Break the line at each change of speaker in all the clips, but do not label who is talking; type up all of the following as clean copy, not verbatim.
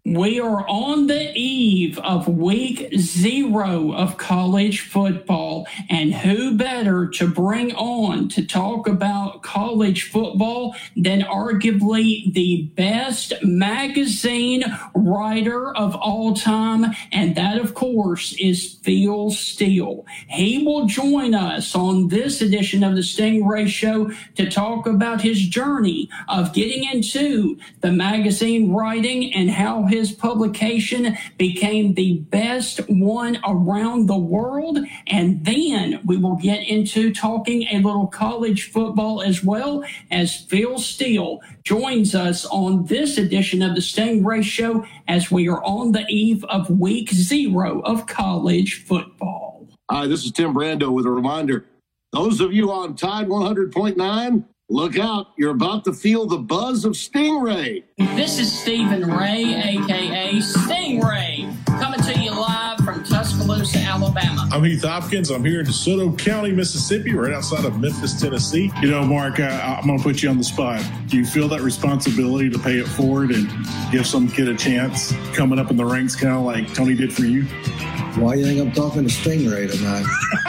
We are on the eve of week 0 of college football, and who better to bring on to talk about college football than arguably the best magazine writer of all time, and that, of course, is Phil Steele. He will join us on this edition of the Stingray Show to talk about his journey of getting into the magazine writing and how his publication became the best one around the world. And then we will get into talking a little college football as well, as Phil Steele joins us on this edition of the Stingray Show as we are on the eve of week 0 of college football.
Hi, this is Tim Brando with a reminder. Those of you on Tide 100.9, look out, you're about to feel the buzz of Stingray.
This is Stephen Ray, a.k.a. Stingray, coming to you live from Tuscaloosa, Alabama.
I'm Heath Hopkins. I'm here in DeSoto County, Mississippi, right outside of Memphis, Tennessee. You know, Mark, I'm going to put you on the spot. Do you feel that responsibility to pay it forward and give some kid a chance coming up in the ranks, kind of like Tony did for you?
Why do you think I'm talking to Stingray tonight?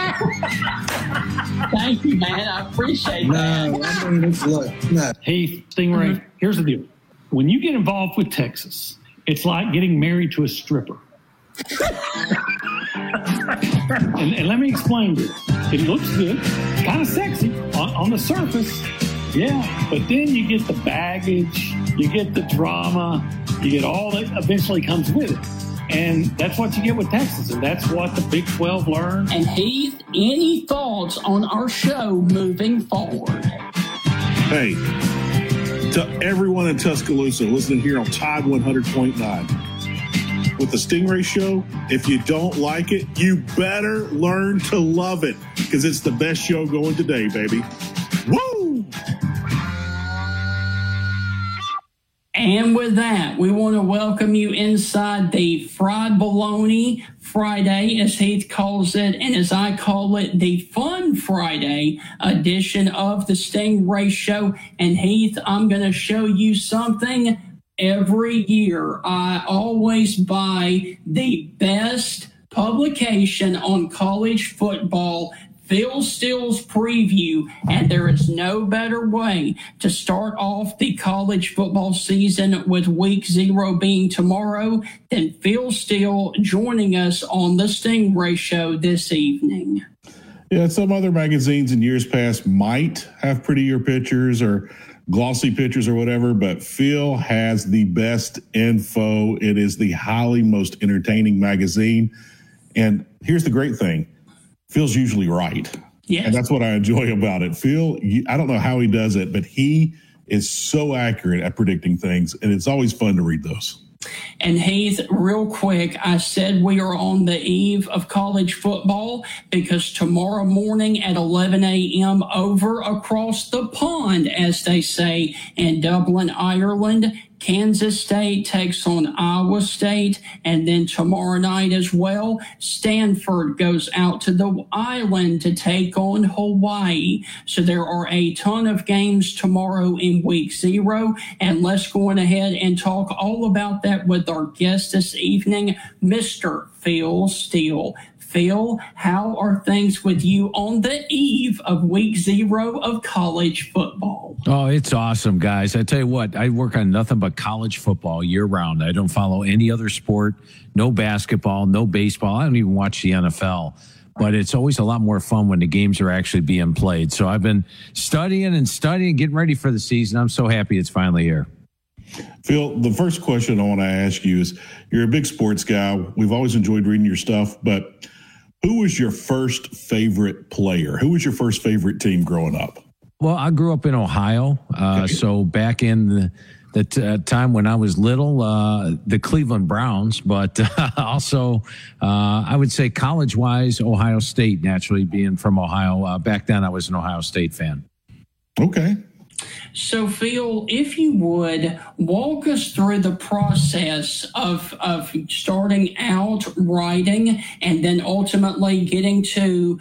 Thank you, man. I appreciate that.
I mean, look, no.
Hey, Stingray, Here's the deal. When you get involved with Texas, it's like getting married to a stripper. and let me explain this. It looks good, kind of sexy on the surface. Yeah, but then you get the baggage, you get the drama, you get all that eventually comes with it. And that's what you get with Texas, and that's what the Big 12 learned.
And Heath, any thoughts on our show moving forward?
Hey, to everyone in Tuscaloosa listening here on Tide 100.9. With the Stingray Show, if you don't like it, you better learn to love it, because it's the best show going today, baby. Woo!
And with that, we want to welcome you inside the Fried Bologna Friday, as Heath calls it, and as I call it, the Fun Friday edition of the Stingray Show. And Heath, I'm going to show you something. Every year, I always buy the best publication on college football, Phil Steele's Preview, and there is no better way to start off the college football season with week 0 being tomorrow than Phil Steele joining us on the Stingray Show this evening.
Yeah, some other magazines in years past might have prettier pictures or glossy pictures or whatever, but Phil has the best info. It is the highly most entertaining magazine. And here's the great thing. Phil's usually right.
Yes.
And that's what I enjoy about it. Phil, I don't know how he does it, but he is so accurate at predicting things, and it's always fun to read those.
And Heath, real quick, I said we are on the eve of college football because tomorrow morning at 11 a.m. over across the pond, as they say in Dublin, Ireland, Kansas State takes on Iowa State, and then tomorrow night as well, Stanford goes out to the island to take on Hawaii. So there are a ton of games tomorrow in week 0, and let's go on ahead and talk all about that with our guest this evening, Mr. Phil Steele. Phil, how are things with you on the eve of week 0 of college football?
Oh, it's awesome, guys. I tell you what, I work on nothing but college football year round. I don't follow any other sport, no basketball, no baseball. I don't even watch the NFL. But it's always a lot more fun when the games are actually being played. So I've been studying, getting ready for the season. I'm so happy it's finally here.
Phil, the first question I want to ask you is, you're a big sports guy. We've always enjoyed reading your stuff, but who was your first favorite player? Who was your first favorite team growing up?
Well, I grew up in Ohio. So back in the time when I was little, the Cleveland Browns, but also I would say college-wise, Ohio State, naturally being from Ohio. Back then, I was an Ohio State fan.
Okay.
So, Phil, if you would, walk us through the process of starting out writing and then ultimately getting to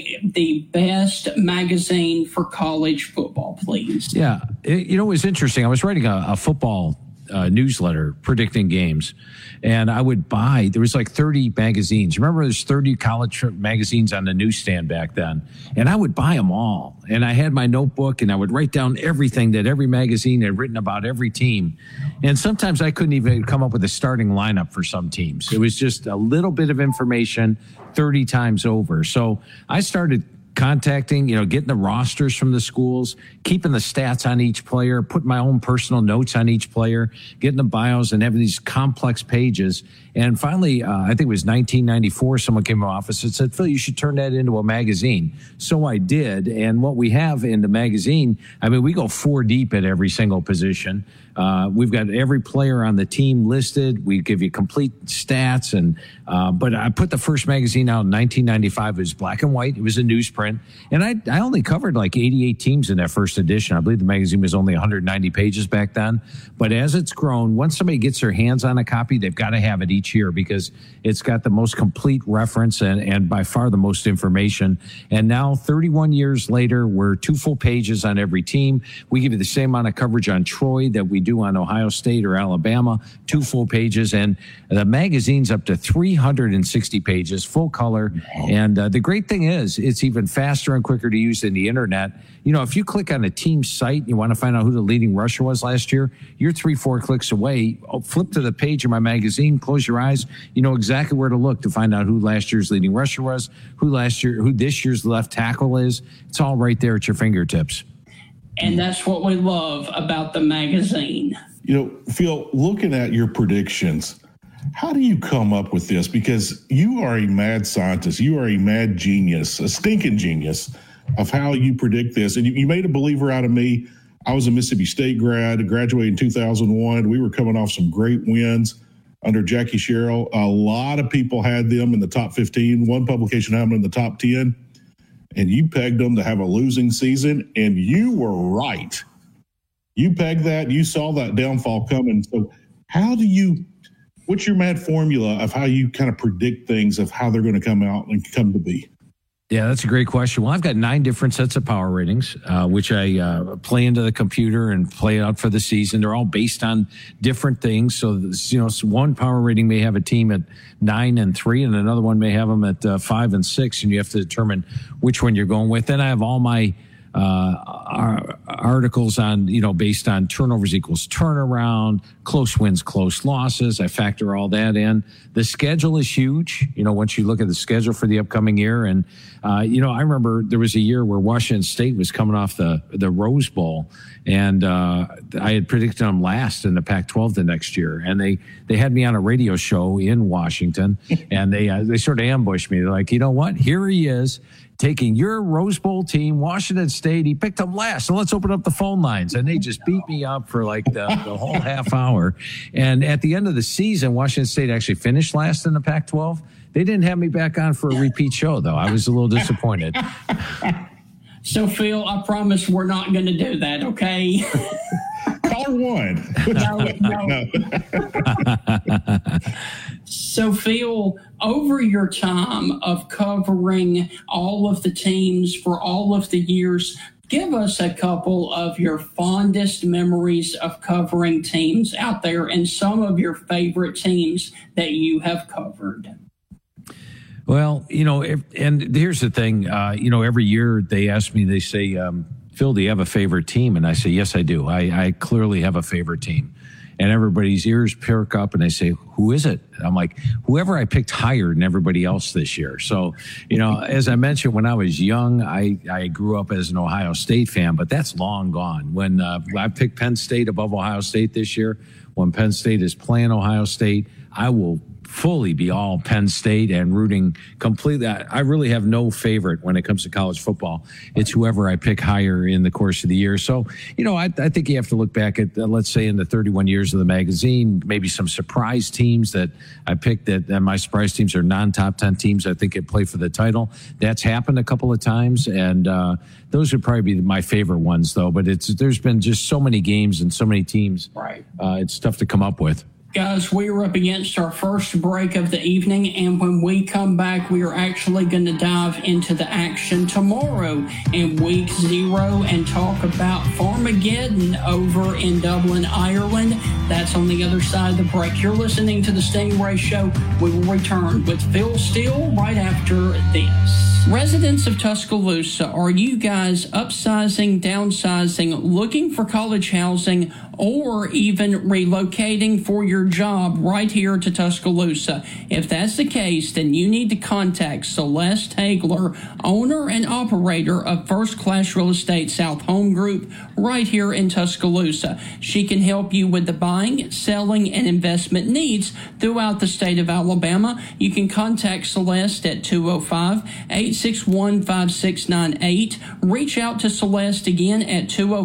the best magazine for college football, please.
Yeah. It was interesting. I was writing a football newsletter predicting games. And I would buy, there was like 30 magazines. Remember, there's 30 college magazines on the newsstand back then. And I would buy them all. And I had my notebook and I would write down everything that every magazine had written about every team. And sometimes I couldn't even come up with a starting lineup for some teams. It was just a little bit of information 30 times over. So I started contacting, getting the rosters from the schools, keeping the stats on each player, putting my own personal notes on each player, getting the bios and having these complex pages. And finally, I think it was 1994, someone came to my office and said, Phil, you should turn that into a magazine. So I did. And what we have in the magazine, we go 4 deep at every single position. We've got every player on the team listed. We give you complete stats. But I put the first magazine out in 1995. It was black and white. It was a newsprint. And I only covered like 88 teams in that first edition. I believe the magazine was only 190 pages back then. But as it's grown, once somebody gets their hands on a copy, they've got to have it each year because it's got the most complete reference and by far the most information. And now 31 years later, we're 2 full pages on every team. We give you the same amount of coverage on Troy that we do on Ohio State or Alabama, 2 full pages. And the magazine's up to 360 pages, full color. And the great thing is it's even faster and quicker to use than the internet. If you click on a team site and you want to find out who the leading rusher was last year, you're 3-4 clicks away. Flip to the page of my magazine, close your eyes. You know exactly where to look to find out who last year's leading rusher was, who this year's left tackle is. It's all right there at your fingertips.
And that's what we love about the magazine.
Phil, looking at your predictions, how do you come up with this? Because you are a mad scientist. You are a mad genius, a stinking genius of how you predict this. And you made a believer out of me. I was a Mississippi State grad, graduated in 2001. We were coming off some great wins under Jackie Sherrill. A lot of people had them in the top 15. One publication had them in the top 10. And you pegged them to have a losing season, and you were right. You pegged that. You saw that downfall coming. So what's your mad formula of how you kind of predict things of how they're going to come out and come to be?
Yeah, that's a great question. Well, I've got 9 different sets of power ratings, which I play into the computer and play out for the season. They're all based on different things. So, one power rating may have a team at 9 and 3, and another one may have them at 5 and 6, and you have to determine which one you're going with. Then I have all my articles on, based on turnovers equals turnaround, close wins, close losses. I factor all that in. The schedule is huge, once you look at the schedule for the upcoming year. And, I remember there was a year where Washington State was coming off the Rose Bowl, and I had predicted them last in the Pac-12 the next year. And they had me on a radio show in Washington, and they sort of ambushed me. They're like, you know what? Here he is, taking your Rose Bowl team, Washington State. He picked them last. So let's open up the phone lines. And they just beat me up for like the whole half hour. And at the end of the season, Washington State actually finished last in the Pac-12. They didn't have me back on for a repeat show, though. I was a little disappointed.
So, Phil, I promise we're not going to do that, okay?
Caller 1.
No. So, Phil, over your time of covering all of the teams for all of the years, give us a couple of your fondest memories of covering teams out there and some of your favorite teams that you have covered.
Well, and here's the thing, every year they ask me, they say, Phil, do you have a favorite team? And I say, yes, I do. I clearly have a favorite team. And everybody's ears perk up and they say, who is it? And I'm like, whoever I picked higher than everybody else this year. So, as I mentioned, when I was young, I grew up as an Ohio State fan, but that's long gone. When I picked Penn State above Ohio State this year, when Penn State is playing Ohio State, I will fully be all Penn State and rooting completely. I really have no favorite when it comes to college football. It's whoever I pick higher in the course of the year. So, I think you have to look back at, let's say, in the 31 years of the magazine, maybe some surprise teams that I picked that my surprise teams are non-top 10 teams I think could play for the title. That's happened a couple of times. And those would probably be my favorite ones, though. But there's been just so many games and so many teams.
Right.
It's tough to come up with.
Guys, we are up against our first break of the evening, and when we come back, we are actually going to dive into the action tomorrow in Week 0 and talk about Farmageddon over in Dublin, Ireland. That's on the other side of the break. You're listening to the Stingray Show. We will return with Phil Steele right after this. Residents of Tuscaloosa, are you guys upsizing, downsizing, looking for college housing, or even relocating for your job right here to Tuscaloosa? If that's the case, then you need to contact Celeste Hagler, owner and operator of First Class Real Estate South Home Group right here in Tuscaloosa. She can help you with the buying, selling, and investment needs throughout the state of Alabama. You can contact Celeste at 205-861-5698. Reach out to Celeste again at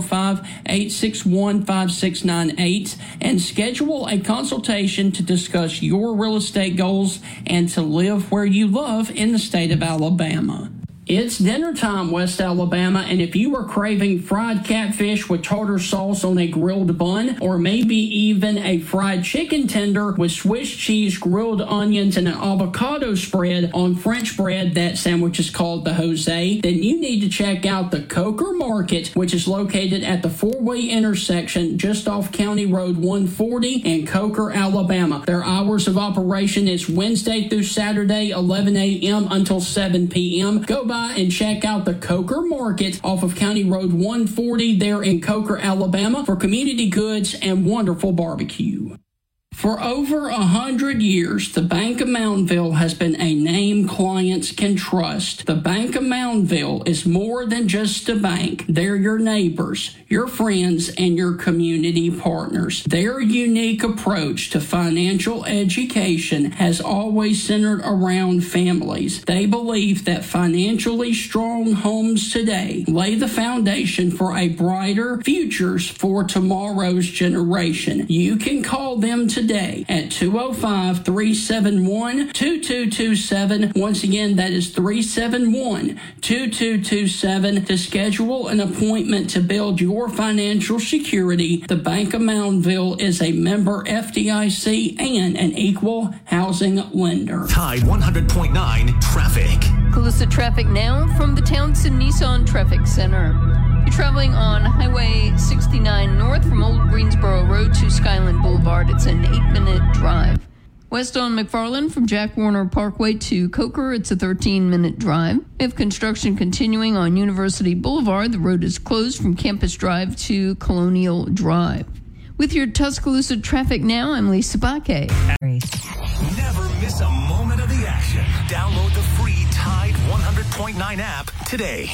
205-861-5698 and schedule a consultation to discuss your real estate goals and to live where you love in the state of Alabama. It's dinner time, West Alabama, and if you are craving fried catfish with tartar sauce on a grilled bun, or maybe even a fried chicken tender with Swiss cheese, grilled onions, and an avocado spread on French bread, that sandwich is called the Jose, then you need to check out the Coker Market, which is located at the four-way intersection just off County Road 140 in Coker, Alabama. Their hours of operation is Wednesday through Saturday, 11 a.m. until 7 p.m. Go by and check out the Coker Market off of County Road 140 there in Coker, Alabama for community goods and wonderful barbecue. For over 100 years, the Bank of Moundville has been a name clients can trust. The Bank of Moundville is more than just a bank. They're your neighbors, your friends, and your community partners. Their unique approach to financial education has always centered around families. They believe that financially strong homes today lay the foundation for a brighter futures for tomorrow's generation. You can call them today at 205-371-2227. Once again, that is 371-2227 to schedule an appointment to build your financial security. The Bank of Moundville is a member FDIC and an equal housing lender.
Tide 100.9 traffic.
Tuscaloosa traffic now from the Townsend Nissan Traffic Center. You're traveling on Highway 69 north from Old Greensboro Road to Skyland Boulevard. It's an 8-minute drive. West on McFarland from Jack Warner Parkway to Coker, it's a 13-minute drive. We have construction continuing on University Boulevard. The road is closed from Campus Drive to Colonial Drive. With your Tuscaloosa traffic now, I'm Lisa Baque.
Never miss a moment of the action. Download the free Tide 100.9 app today.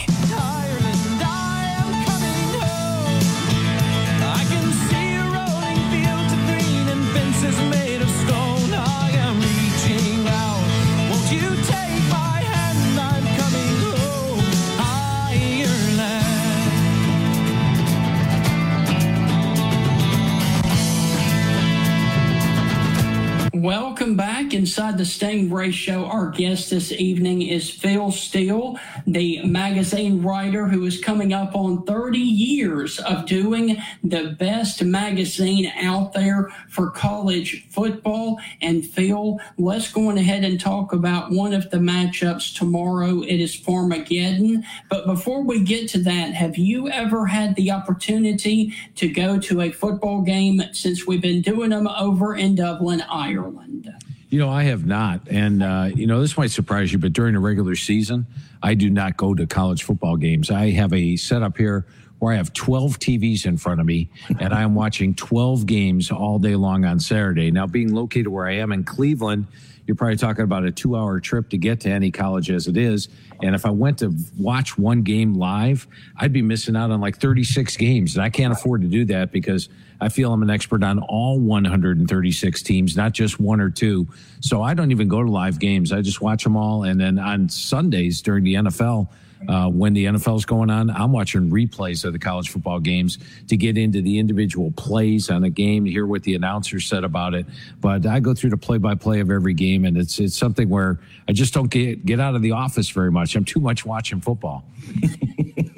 Welcome back inside the Stingray Show. Our guest this evening is Phil Steele, the magazine writer who is coming up on 30 years of doing the best magazine out there for college football. And Phil, let's go on ahead and talk about one of the matchups tomorrow. It is Farmageddon. But before we get to that, have you ever had the opportunity to go to a football game since we've been doing them over in Dublin, Ireland?
You know, I have not. And, this might surprise you, but during the regular season, I do not go to college football games. I have a setup here where I have 12 TVs in front of me, and I am watching 12 games all day long on Saturday. Now, being located where I am in Cleveland, you're probably talking about a 2-hour trip to get to any college as it is. And if I went to watch one game live, I'd be missing out on like 36 games. And I can't afford to do that because I feel I'm an expert on all 136 teams, not just one or two. So I don't even go to live games. I just watch them all. And then on Sundays during the NFL, when the NFL is going on, I'm watching replays of the college football games to get into the individual plays on a game, hear what the announcer said about it. But I go through the play-by-play of every game, and it's something where I just don't get out of the office very much. I'm too much watching football.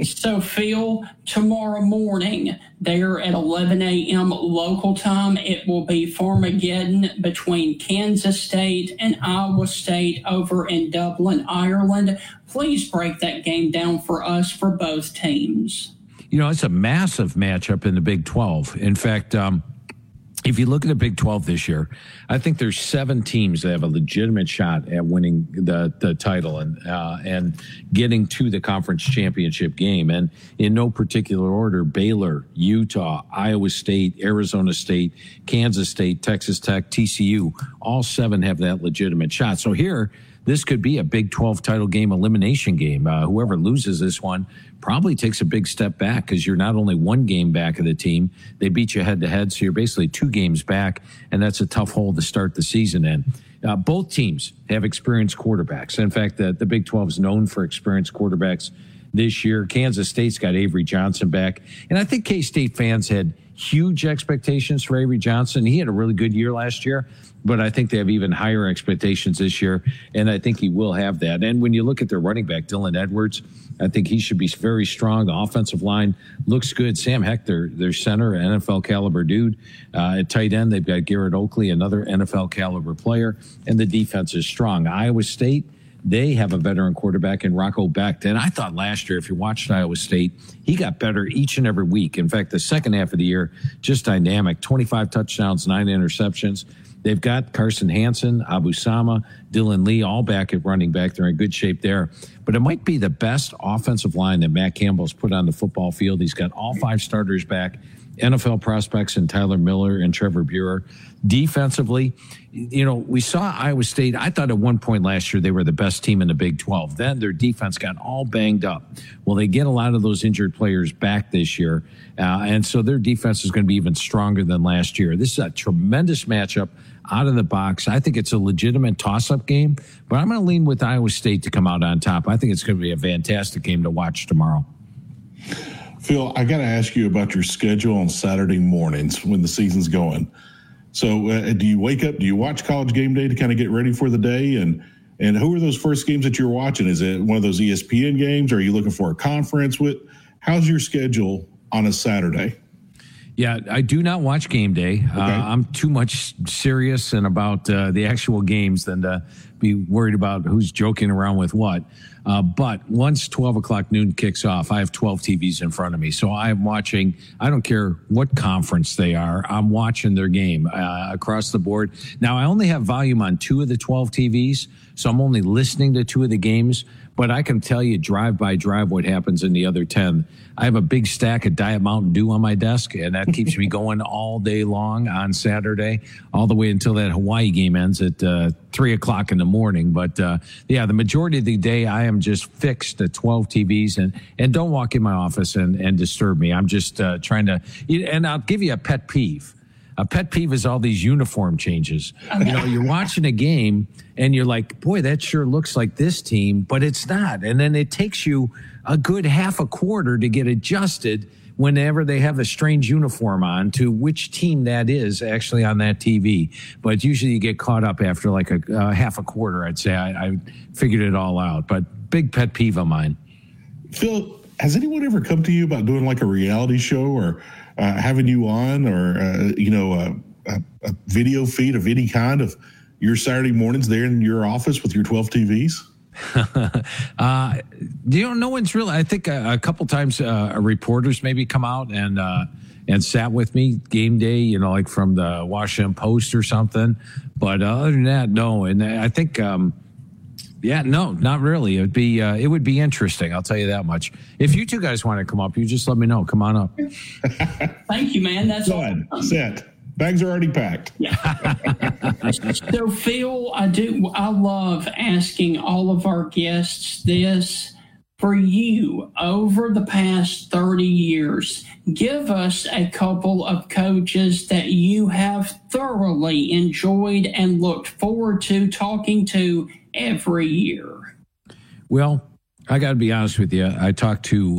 So, Phil, tomorrow morning, there at 11 a.m. local time, it will be Farmageddon between Kansas State and Iowa State over in Dublin, Ireland. Please break that game down for us for both teams.
You know, it's a massive matchup in the Big 12. In fact, if you look at the Big 12 this year, I think there's 7 teams that have a legitimate shot at winning the title and getting to the conference championship game. And in no particular order, Baylor, Utah, Iowa State, Arizona State, Kansas State, Texas Tech, TCU, all 7 have that legitimate shot. So here, this could be a Big 12 title game elimination game. Whoever loses this one probably takes a big step back because you're not only 1 game back of the team, they beat you head-to-head, so you're basically 2 games back, and that's a tough hole to start the season in. Both teams have experienced quarterbacks. In fact, the Big 12 is known for experienced quarterbacks this year. Kansas State's got Avery Johnson back, and I think K-State fans had huge expectations for Avery Johnson. He had a really good year last year, but I think they have even higher expectations this year, and I think he will have that. And when you look at their running back, Dylan Edwards, I think he should be very strong. The offensive line looks good. Sam Heck, their center, NFL caliber dude. At tight end, they've got Garrett Oakley, another NFL caliber player, and the defense is strong. Iowa State, they have a veteran quarterback in Rocco Becht. And I thought last year, if you watched Iowa State, he got better each and every week. In fact, the second half of the year, just dynamic. 25 touchdowns, 9 interceptions. They've got Carson Hansen, Abu Sama, Dylan Lee, all back at running back. They're in good shape there. But it might be the best offensive line that Matt Campbell's put on the football field. He's got all 5 starters back, NFL prospects in Tyler Miller and Trevor Buer. Defensively, you know, we saw Iowa State. I thought at one point last year they were the best team in the Big 12. Then their defense got all banged up. Well, they get a lot of those injured players back this year. And so their defense is going to be even stronger than last year. This is a tremendous matchup out of the box. I think it's a legitimate toss-up game, but I'm going to lean with Iowa State to come out on top. I think it's going to be a fantastic game to watch tomorrow.
Phil, I got to ask you about your schedule on Saturday mornings when the season's going. So do you wake up, do you watch College Game Day to kind of get ready for the day? And who are those first games that you're watching? Is it one of those ESPN games? Or are you looking for a conference? How's your schedule on a Saturday?
Yeah, I do not watch Game Day. Okay. I'm too much serious and about the actual games than to be worried about who's joking around with what. But once 12 o'clock noon kicks off, I have 12 TVs in front of me. So I'm watching, I don't care what conference they are, I'm watching their game across the board. Now, I only have volume on 2 of the 12 TVs, so I'm only listening to 2 of the games. But I can tell you drive by drive what happens in the other 10. I have a big stack of Diet Mountain Dew on my desk, and that keeps me going all day long on Saturday, all the way until that Hawaii game ends at 3 o'clock in the morning. But, yeah, the majority of the day I am just fixed at 12 TVs. And don't walk in my office and disturb me. I'm just trying to – and I'll give you a pet peeve. A pet peeve is all these uniform changes. You know, you're watching a game and you're like, boy, that sure looks like this team, but it's not. And then it takes you a good half a quarter to get adjusted whenever they have a strange uniform on to which team that is actually on that TV. But usually you get caught up after like a half a quarter, I'd say. I figured it all out. But big pet peeve of mine.
Phil, has anyone ever come to you about doing like a reality show or having you on or, a video feed of any kind of your Saturday mornings there in your office with your 12 TVs?
No one's really. I think a couple times reporters maybe come out and sat with me game day, like from the Washington Post or something. But other than that, no. And I think, no, not really. It would be interesting. I'll tell you that much. If you two guys want to come up, you just let me know. Come on up.
Thank you, man. That's
awesome. Set. Bags are already packed.
So, Phil, I love asking all of our guests this. For you, over the past 30 years, give us a couple of coaches that you have thoroughly enjoyed and looked forward to talking to every year.
Well, I got to be honest with you. I try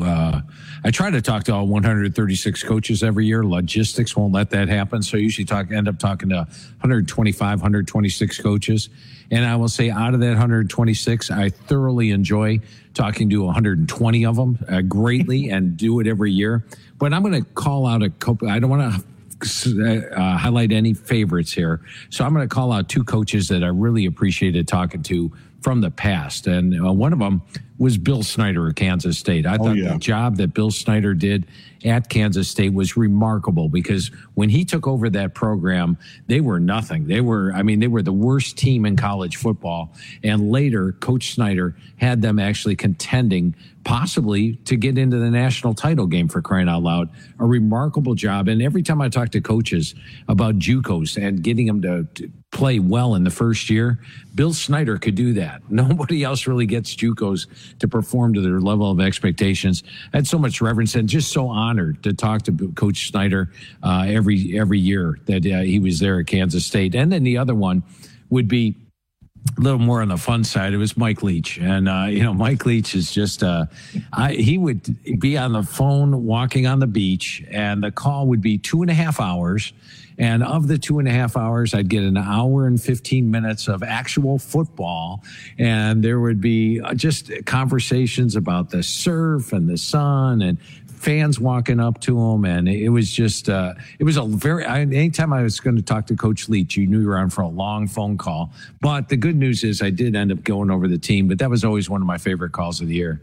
to talk to all 136 coaches every year. Logistics won't let that happen. So I usually end up talking to 125, 126 coaches. And I will say out of that 126, I thoroughly enjoy talking to 120 of them greatly and do it every year. But I'm going to call out a couple. I don't want to highlight any favorites here. So I'm going to call out two coaches that I really appreciated talking to from the past. And one of them was Bill Snyder of Kansas State. I thought the job that Bill Snyder did at Kansas State was remarkable, because when he took over that program, they were nothing. They were the worst team in college football. And later, Coach Snyder had them actually contending possibly to get into the national title game, for crying out loud. A remarkable job. And every time I talk to coaches about JUCOs and getting them to play well in the first year, Bill Snyder could do that. Nobody else really gets JUCOs to perform to their level of expectations. I had so much reverence and just so honored to talk to Coach Snyder every year that he was there at Kansas State. And then the other one would be a little more on the fun side. It was Mike Leach. And, Mike Leach is just, he would be on the phone walking on the beach, and the call would be 2.5 hours. And of the 2.5 hours, I'd get an hour and 15 minutes of actual football. And there would be just conversations about the surf and the sun and fans walking up to him. And it was just, anytime I was going to talk to Coach Leach, you knew you were on for a long phone call. But the good news is I did end up going over the team, but that was always one of my favorite calls of the year.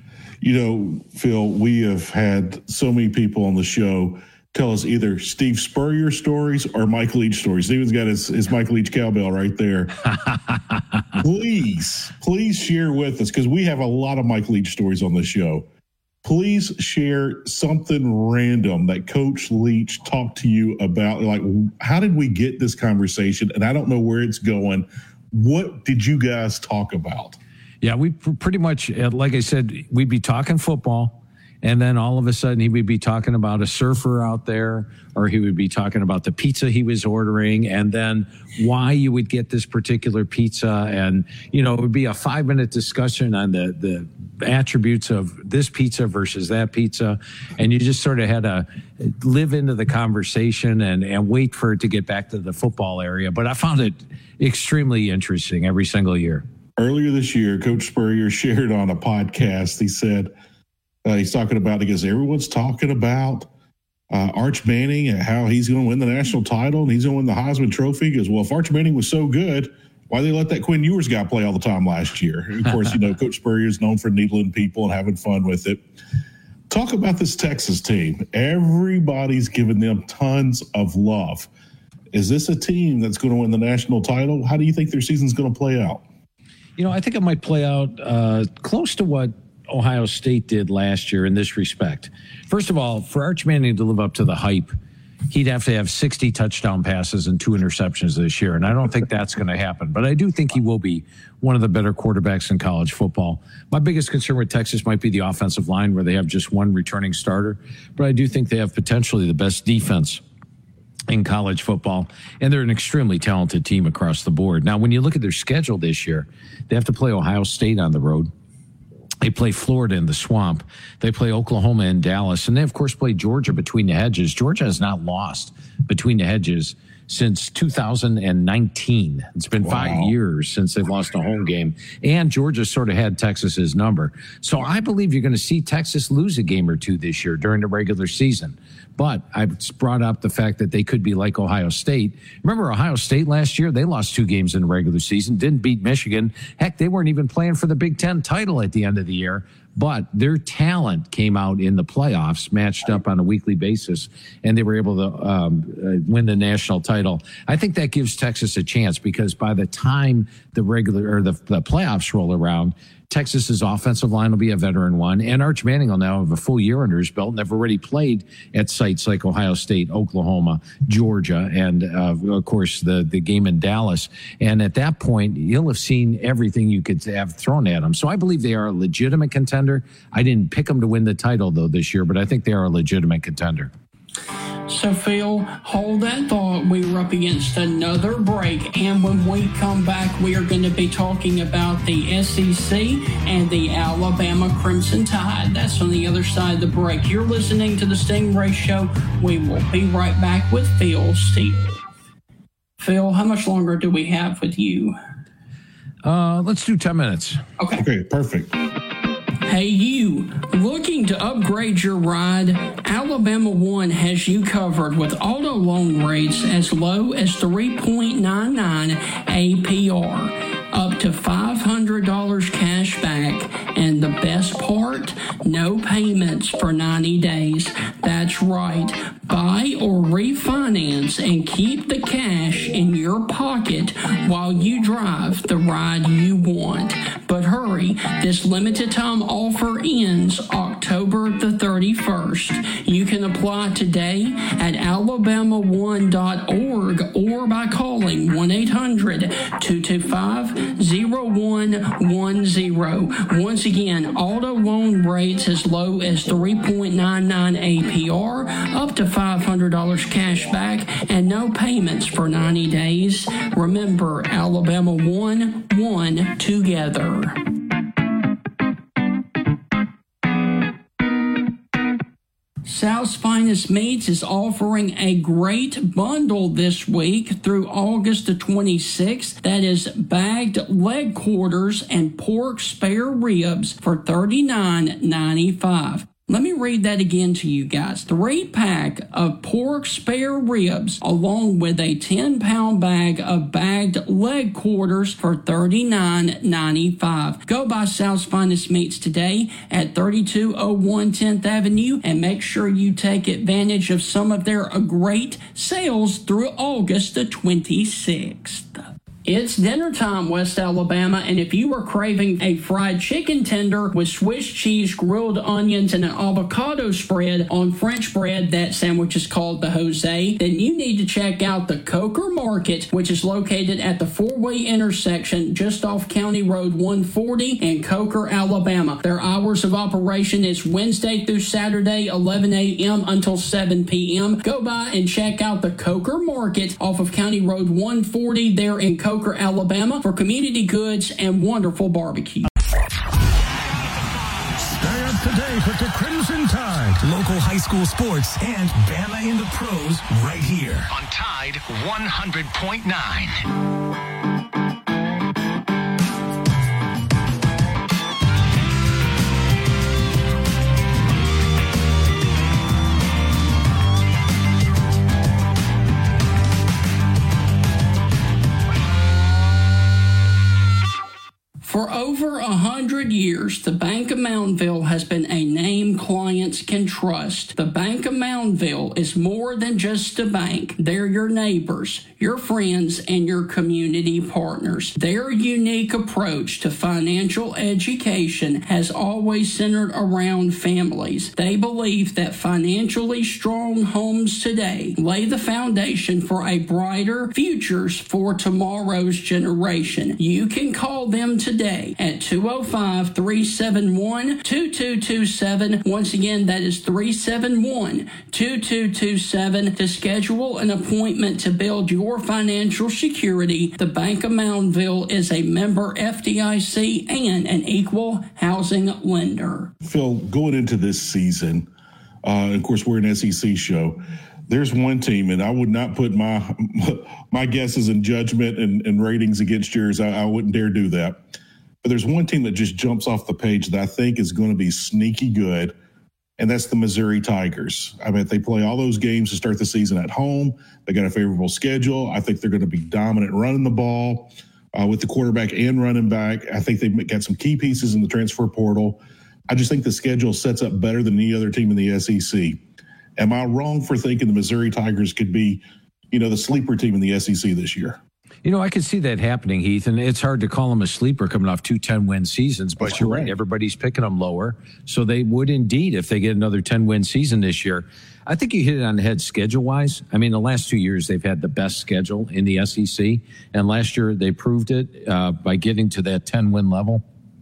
Phil, we have had so many people on the show tell us either Steve Spurrier stories or Mike Leach stories. Steven's got his Mike Leach cowbell right there. Please share with us, because we have a lot of Mike Leach stories on the show. Please share something random that Coach Leach talked to you about. Like, how did we get this conversation? And I don't know where it's going. What did you guys talk about?
Yeah, we pretty much, like I said, we'd be talking football. And then all of a sudden he would be talking about a surfer out there, or he would be talking about the pizza he was ordering, and then why you would get this particular pizza. And, it would be a 5-minute discussion on the attributes of this pizza versus that pizza. And you just sort of had to live into the conversation and wait for it to get back to the football area. But I found it extremely interesting every single year.
Earlier this year, Coach Spurrier shared on a podcast, he said, he's talking about, because everyone's talking about Arch Manning and how he's going to win the national title and he's going to win the Heisman Trophy. He goes, well, if Arch Manning was so good, why they let that Quinn Ewers guy play all the time last year? And of course, Coach Spurrier is known for needling people and having fun with it. Talk about this Texas team. Everybody's giving them tons of love. Is this a team that's going to win the national title? How do you think their season's going to play out?
I think it might play out close to what Ohio State did last year in this respect. First of all, for Arch Manning to live up to the hype, he'd have to have 60 touchdown passes and 2 interceptions this year. And I don't think that's going to happen. But I do think he will be one of the better quarterbacks in college football. My biggest concern with Texas might be the offensive line, where they have just one returning starter. But I do think they have potentially the best defense in college football, and they're an extremely talented team across the board. Now, when you look at their schedule this year, they have to play Ohio State on the road. They play Florida in the Swamp. They play Oklahoma and Dallas. And they, of course, play Georgia between the hedges. Georgia has not lost between the hedges since 2019. It's been 5 years since they've lost a home game. And Georgia sort of had Texas's number. So I believe you're going to see Texas lose a game or two this year during the regular season. But I brought up the fact that they could be like Ohio State. Remember Ohio State last year? They lost 2 games in the regular season, didn't beat Michigan. Heck, they weren't even playing for the Big Ten title at the end of the year. But their talent came out in the playoffs, matched up on a weekly basis, and they were able to win the national title. I think that gives Texas a chance, because by the time the playoffs roll around, Texas's offensive line will be a veteran one, and Arch Manning will now have a full year under his belt, and they've already played at sites like Ohio State, Oklahoma, Georgia, and of course the game in Dallas. And at that point, he'll have seen everything you could have thrown at him. So I believe they are a legitimate contender. I didn't pick them to win the title though this year, but I think they are a legitimate contender.
So, Phil, hold that thought. We were up against another break, and when we come back, we are going to be talking about the SEC and the Alabama Crimson Tide. That's on the other side of the break. You're listening to the Stingray Show. We will be right back with Phil Steele. Phil, how much longer do we have with you?
Let's do 10 minutes.
Okay, perfect.
Hey, you, looking to upgrade your ride? Alabama One has you covered with auto loan rates as low as 3.99 APR, up to $500 cash back, and the best part, no payments for 90 days. That's right. Buy or refinance and keep the cash in your pocket while you drive the ride you want. But hurry, this limited time offer ends October the 31st. You can apply today at alabama1.org or by calling 1-800-225-0110. Once again, auto loan rates as low as 3.99 APR, up to $500 cash back, and no payments for 90 days. Remember, Alabama One together. South's Finest Meats is offering a great bundle this week through August the 26th. That is bagged leg quarters and pork spare ribs for $39.95. Let me read that again to you guys. 3-pack of pork spare ribs along with a 10-pound bag of bagged leg quarters for $39.95. Go by South's Finest Meats today at 3201 10th Avenue and make sure you take advantage of some of their great sales through August the 26th. It's dinner time, West Alabama, and if you are craving a fried chicken tender with Swiss cheese, grilled onions, and an avocado spread on French bread, that sandwich is called the Jose, then you need to check out the Coker Market, which is located at the four-way intersection just off County Road 140 in Coker, Alabama. Their hours of operation is Wednesday through Saturday, 11 a.m. until 7 p.m. Go by and check out the Coker Market off of County Road 140 there in Coker, Alabama, for community goods and wonderful barbecue.
Stay up to date with the Crimson Tide. Local high school sports and Bama in the pros right here on Tide 100.9.
For over 100 years, the Bank of Moundville has been a name clients can trust. The Bank of Moundville is more than just a bank. They're your neighbors, your friends, and your community partners. Their unique approach to financial education has always centered around families. They believe that financially strong homes today lay the foundation for a brighter futures for tomorrow's generation. You can call them today at 205-371-2227. Once again, that is 371-2227 to schedule an appointment to build your financial security. The Bank of Moundville is a member FDIC and an equal housing lender.
Phil, going into this season, of course, we're an SEC show. There's one team, and I would not put my guesses and judgment and ratings against yours. I wouldn't dare do that. But there's one team that just jumps off the page that I think is going to be sneaky good, and that's the Missouri Tigers. I mean, they play all those games to start the season at home. They got a favorable schedule. I think they're going to be dominant running the ball with the quarterback and running back. I think they've got some key pieces in the transfer portal. I just think the schedule sets up better than any other team in the SEC. Am I wrong for thinking the Missouri Tigers could be, the sleeper team in the SEC this year?
I could see that happening, Heath, and it's hard to call them a sleeper coming off 2 10-win seasons, but you're right. Everybody's picking them lower. So they would indeed, if they get another 10-win season this year. I think you hit it on the head schedule-wise. I mean, the last 2 years, they've had the best schedule in the SEC, and last year they proved it by getting to that 10-win level.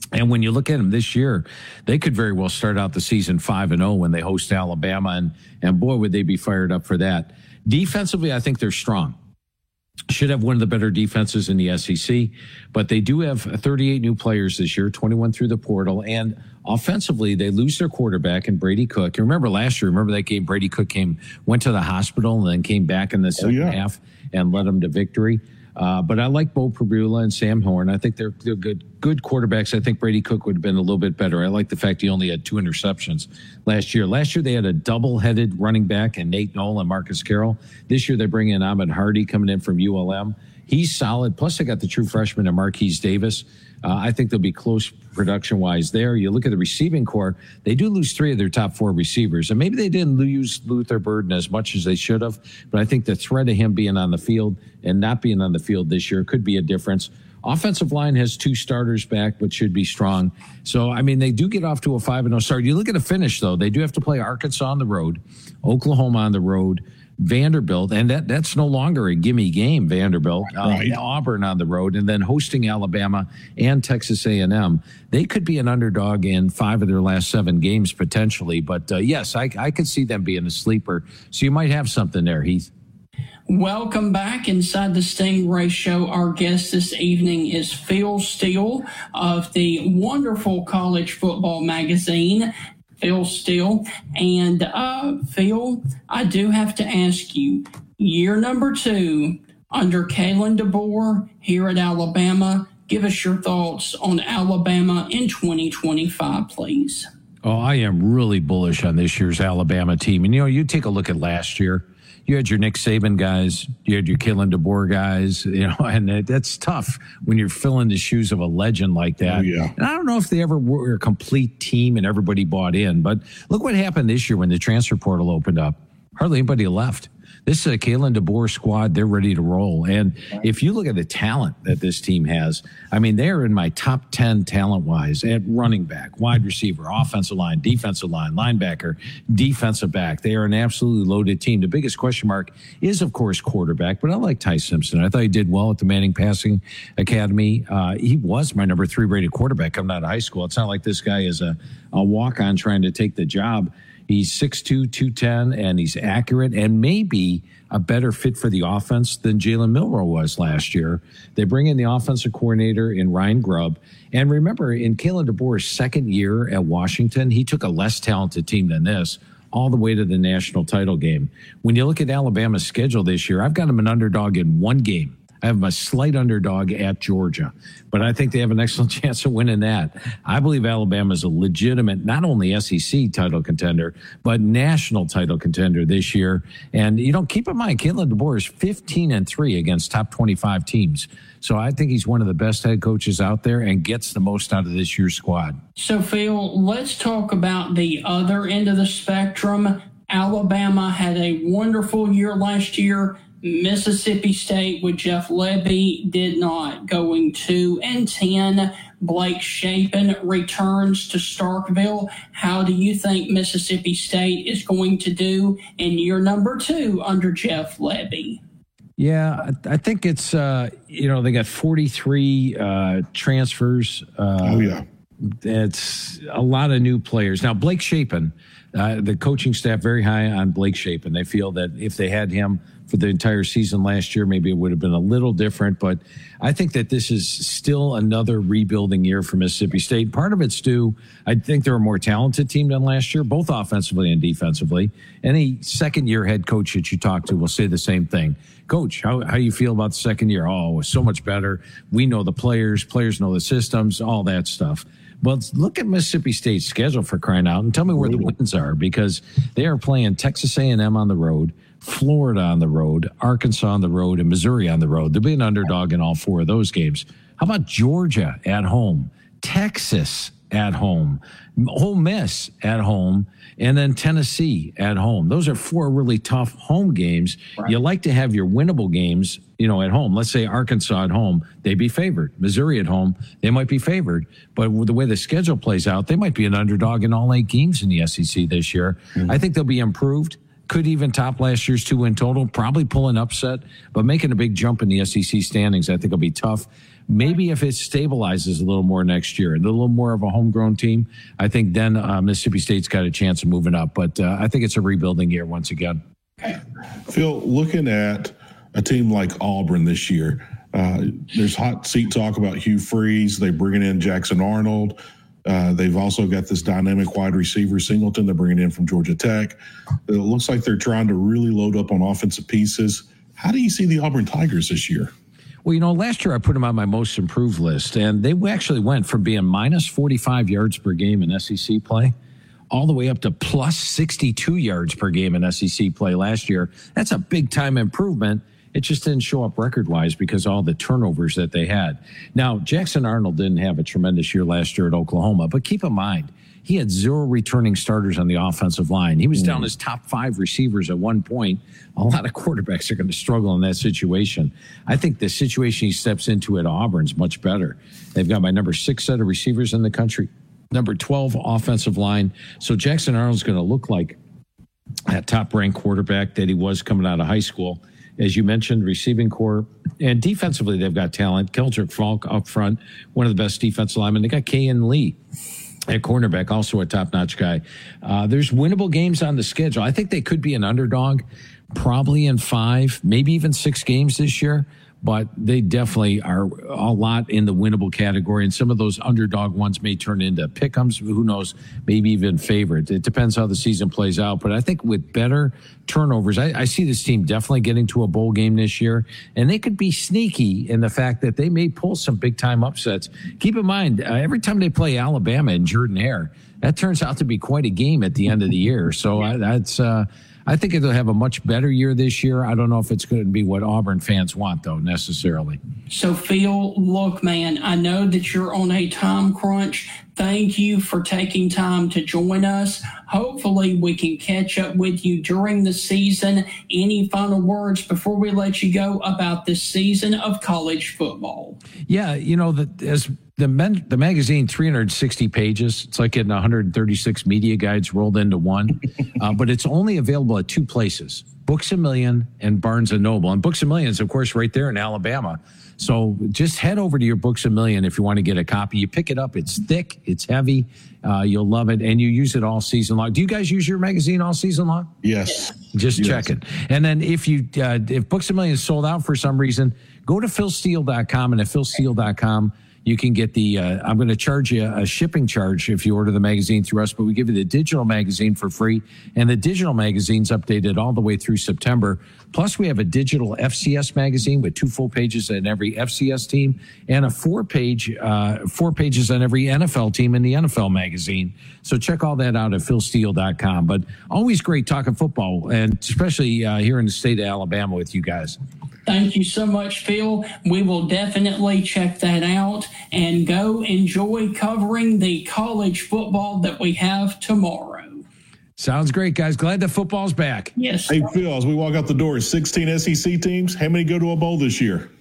And when you look at them this year, they could very well start out the season 5-0 when they host Alabama, and boy, would they be fired up for that. Defensively, I think they're strong. Should have one of the better defenses in the SEC, but they do have 38 new players this year, 21 through the portal, and offensively, they lose their quarterback in Brady Cook. You remember last year, that game? Brady Cook went to the hospital and then came back in the second half and led them to victory. But I like Bo Prabula and Sam Horn. I think they're good quarterbacks. I think Brady Cook would have been a little bit better. I like the fact he only had 2 interceptions last year. Last year, they had a double-headed running back in Nate Knoll and Marcus Carroll. This year, they bring in Ahmed Hardy coming in from ULM. He's solid. Plus, they got the true freshman in Marquise Davis. I think they'll be close production-wise there. You look at the receiving core, they do lose 3 of their top 4 receivers. And maybe they didn't use Luther Burden as much as they should have, but I think the threat of him being on the field and not being on the field this year could be a difference. Offensive line has 2 starters back, but should be strong. So, I mean, they do get off to a 5-0 start. You look at the finish, though. They do have to play Arkansas on the road, Oklahoma on the road, Vanderbilt, and that's no longer a gimme game, Vanderbilt, right. Auburn on the road, and then hosting Alabama and Texas A&M. They could be an underdog in 5 of their last 7 games potentially, but yes, I could see them being a sleeper. So you might have something there, Heath.
Welcome back inside the Stingray Show. Our guest this evening is Phil Steele of the wonderful College Football Magazine. Phil Steele. And Phil, I do have to ask you, year number 2 under Kalen DeBoer here at Alabama. Give us your thoughts on Alabama in 2025, please.
Oh, I am really bullish on this year's Alabama team. And, you take a look at last year. You had your Nick Saban guys, you had your Kalen DeBoer guys, and that's tough when you're filling the shoes of a legend like that. Oh, yeah. And I don't know if they ever were a complete team and everybody bought in, but look what happened this year when the transfer portal opened up. Hardly anybody left. This is a Kalen DeBoer squad. They're ready to roll. And if you look at the talent that this team has, I mean, they're in my top 10 talent-wise at running back, wide receiver, offensive line, defensive line, linebacker, defensive back. They are an absolutely loaded team. The biggest question mark is, of course, quarterback, but I like Ty Simpson. I thought he did well at the Manning Passing Academy. He was my number 3 rated quarterback coming out of high school. It's not like this guy is a walk-on trying to take the job. He's 6'2", 210, and he's accurate and maybe a better fit for the offense than Jalen Milroe was last year. They bring in the offensive coordinator in Ryan Grubb. And remember, in Kalen DeBoer's second year at Washington, he took a less talented team than this all the way to the national title game. When you look at Alabama's schedule this year, I've got them an underdog in 1 game. I have them a slight underdog at Georgia, but I think they have an excellent chance of winning that. I believe Alabama is a legitimate, not only SEC title contender, but national title contender this year. And, keep in mind, Kalen DeBoer is 15-3 against top 25 teams. So I think he's one of the best head coaches out there and gets the most out of this year's squad.
So, Phil, let's talk about the other end of the spectrum. Alabama had a wonderful year last year. Mississippi State with Jeff Lebby did not, going 2-10. Blake Shapen returns to Starkville. How do you think Mississippi State is going to do in year number 2 under Jeff Lebby?
Yeah, I think it's, they got 43 transfers. It's a lot of new players. Now, Blake Shapen, the coaching staff very high on Blake Shapen. They feel that if they had him for the entire season last year, maybe it would have been a little different. But I think that this is still another rebuilding year for Mississippi State. Part of it's due, I think they're a more talented team than last year, both offensively and defensively. Any second-year head coach that you talk to will say the same thing. Coach, how you feel about the second year? Oh, it was so much better. We know the players know the systems, all that stuff. But look at Mississippi State's schedule, for crying out, and tell me where the wins are, because they are playing Texas A&M on the road, Florida on the road, Arkansas on the road, and Missouri on the road. They'll be an underdog in all 4 of those games. How about Georgia at home, Texas at home, Ole Miss at home, and then Tennessee at home? Those are 4 really tough home games. Right. You like to have your winnable games, at home. Let's say Arkansas at home, they'd be favored. Missouri at home, they might be favored. But with the way the schedule plays out, they might be an underdog in all 8 games in the SEC this year. Mm-hmm. I think they'll be improved. could even top last year's 2-win total, probably pull an upset, but making a big jump in the SEC standings, I think will be tough. Maybe if it stabilizes a little more next year, a little more of a homegrown team, I think then Mississippi State's got a chance of moving up. But I think it's a rebuilding year once again.
Phil, looking at a team like Auburn this year, there's hot seat talk about Hugh Freeze. They're bringing in Jackson Arnold. They've also got this dynamic wide receiver, Singleton, they're bringing in from Georgia Tech. It looks like they're trying to really load up on offensive pieces. How do you see the Auburn Tigers this year?
Well, last year I put them on my most improved list, and they actually went from being minus 45 yards per game in SEC play all the way up to plus 62 yards per game in SEC play last year. That's a big-time improvement. It just didn't show up record-wise because of all the turnovers that they had. Now, Jackson Arnold didn't have a tremendous year last year at Oklahoma, but keep in mind, he had 0 returning starters on the offensive line. He was down his top 5 receivers at one point. A lot of quarterbacks are going to struggle in that situation. I think the situation he steps into at Auburn's much better. They've got my number 6 set of receivers in the country, number 12 offensive line. So Jackson Arnold's going to look like that top-ranked quarterback that he was coming out of high school. As you mentioned, receiving core and defensively, they've got talent. Keldrick Falk up front, one of the best defensive linemen. They got Kayan Lee at cornerback, also a top-notch guy. There's winnable games on the schedule. I think they could be an underdog, probably in 5, maybe even 6 games this year. But they definitely are a lot in the winnable category. And some of those underdog ones may turn into pick'ems. Who knows? Maybe even favorite. It depends how the season plays out. But I think with better turnovers, I see this team definitely getting to a bowl game this year. And they could be sneaky in the fact that they may pull some big-time upsets. Keep in mind, every time they play Alabama and Jordan-Hare, that turns out to be quite a game at the end of the year. So I think it'll have a much better year this year. I don't know if it's going to be what Auburn fans want, though, necessarily.
So, Phil, look, man, I know that you're on a time crunch. Thank you for taking time to join us. Hopefully, we can catch up with you during the season. Any final words before we let you go about this season of college football?
Yeah, as the magazine, 360 pages. It's like getting 136 media guides rolled into one. But it's only available at 2 places, Books A Million and Barnes & Noble. And Books A Million is, of course, right there in Alabama. So just head over to your Books A Million if you want to get a copy. You pick it up. It's thick. It's heavy. You'll love it. And you use it all season long. Do you guys use your magazine all season long?
Yes.
Just checking. And then if Books A Million is sold out for some reason, go to philsteele.com. And at philsteele.com, you can get I'm going to charge you a shipping charge if you order the magazine through us, but we give you the digital magazine for free. And the digital magazine's updated all the way through September. Plus, we have a digital FCS magazine with 2 full pages on every FCS team and a 4 pages on every NFL team in the NFL magazine. So check all that out at philsteele.com. But always great talking football, and especially here in the state of Alabama with you guys.
Thank you so much, Phil. We will definitely check that out and go enjoy covering the college football that we have tomorrow.
Sounds great, guys. Glad that football's back.
Yes.
Hey, Phil, as we walk out the door, 16 SEC teams. How many go to a bowl this year?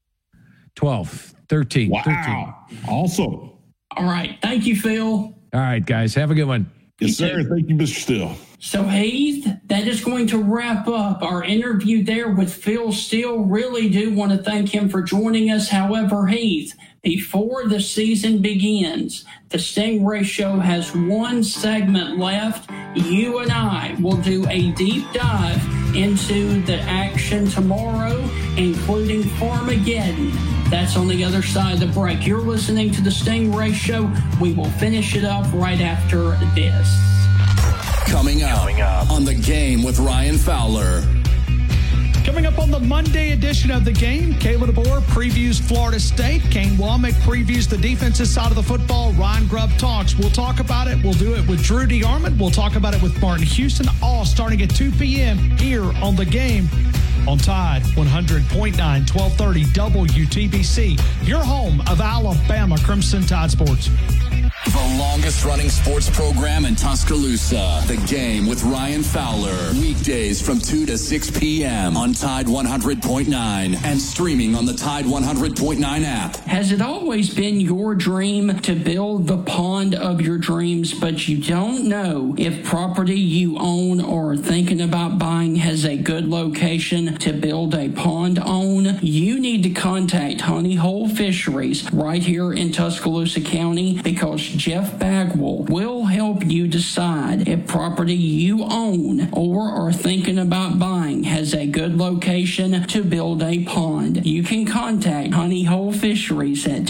12, 13.
Wow.
13.
Awesome.
All right. Thank you, Phil.
All right, guys. Have a good one.
Yes, sir. Thank you, Mr. Steele.
So, Heath, that is going to wrap up our interview there with Phil Steele. Really do want to thank him for joining us. However, Heath, before the season begins, the Stingray Show has 1 segment left. You and I will do a deep dive into the action tomorrow, including Farmageddon. That's on the other side of the break. You're listening to the Stingray Show. We will finish it up right after this.
Coming up on The Game with Ryan Fowler.
Coming up on the Monday edition of The Game, Kayla DeBoer previews Florida State. Kane Womack previews the defensive side of the football. Ryan Grubb talks. We'll talk about it. We'll do it with Drew DeArmond. We'll talk about it with Martin Houston, all starting at 2 p.m. here on The Game on Tide 100.9, 1230 WTBC, your home of Alabama Crimson Tide Sports.
The longest running sports program in Tuscaloosa. The Game with Ryan Fowler. Weekdays from 2 to 6 p.m. on Tide 100.9 and streaming on the Tide 100.9 app.
Has it always been your dream to build the pond of your dreams, but you don't know if property you own or are thinking about buying has a good location to build a pond on? You need to contact Honey Hole Fisheries right here in Tuscaloosa County, because Jeff Bagwell will help you decide if property you own or are thinking about buying has a good location to build a pond. You can contact Honey Hole Fisheries at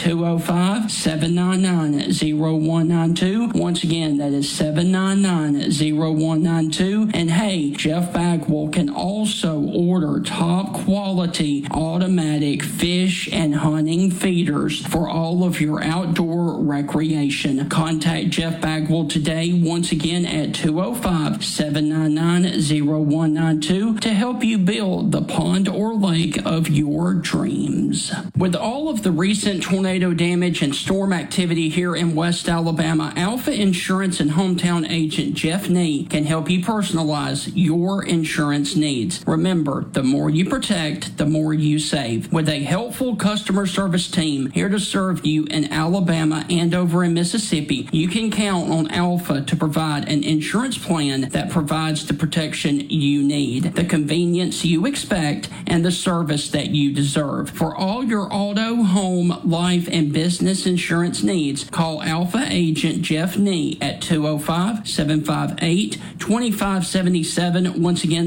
205-799-0192. Once again, that is 799-0192. And hey, Jeff Bagwell can also order top quality automatic fish and hunting feeders for all of your outdoor recreation. Contact Jeff Bagwell today, once again at 205-799-0192 to help you build the pond or lake of your dreams. With all of the recent tornado damage and storm activity here in West Alabama, Alpha Insurance and hometown agent Jeff Nee can help you personalize your insurance needs. Remember, the more you protect, the more you save. With a helpful customer service team here to serve you in Alabama and over in Mississippi, you can count on Alpha to provide an insurance plan that provides the protection you need, the convenience you expect, and the service that you deserve. For all your auto, home, life, and business insurance needs, call Alpha agent Jeff Nee at 205-758-2577. Once again,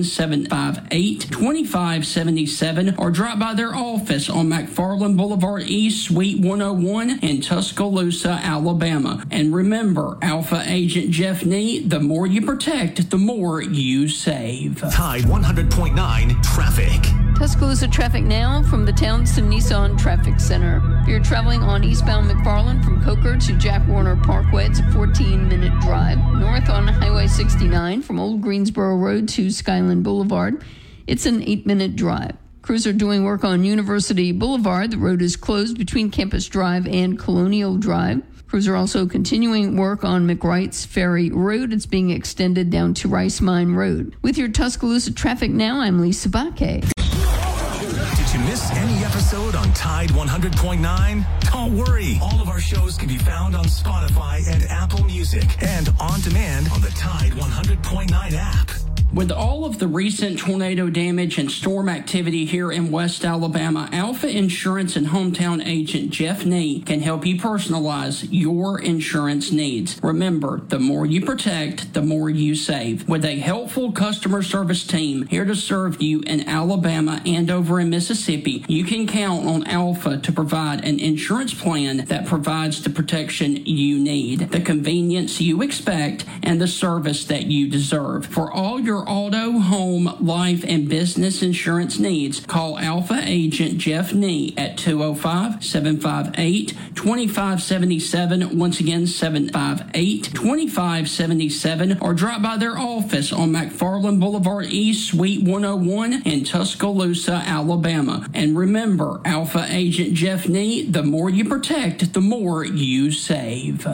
758-2577, or drop by their office on McFarland Boulevard East, Suite 101 in Tuscaloosa, Alabama. And remember, Alpha agent Jeff Nee, the more you protect, the more you save.
Tide 100.9 traffic.
Tuscaloosa traffic now from the Townsend Nissan Traffic Center. If you're traveling on eastbound McFarland from Coker to Jack Warner Parkway, it's a 14-minute drive. North on Highway 69 from Old Greensboro Road to Skyland Boulevard, it's an 8-minute drive. Crews are doing work on University Boulevard. The road is closed between Campus Drive and Colonial Drive. Crews are also continuing work on McWright's Ferry Road. It's being extended down to Rice Mine Road. With your Tuscaloosa traffic now, I'm Lisa Baque.
Did you miss any episode on Tide 100.9? Don't worry. All of our shows can be found on Spotify and Apple Music and on demand on the Tide 100.9 app.
With all of the recent tornado damage and storm activity here in West Alabama, Alpha Insurance and hometown agent Jeff Nee can help you personalize your insurance needs. Remember, the more you protect, the more you save. With a helpful customer service team here to serve you in Alabama and over in Mississippi, you can count on Alpha to provide an insurance plan that provides the protection you need, the convenience you expect, and the service that you deserve. For all your auto, home, life, and business insurance needs, call Alpha agent Jeff Nee at 205-758-2577. Once again, 758-2577, or drop by their office on McFarland Boulevard East, Suite 101 in Tuscaloosa, Alabama. And remember, Alpha agent Jeff Nee, the more you protect, the more you save.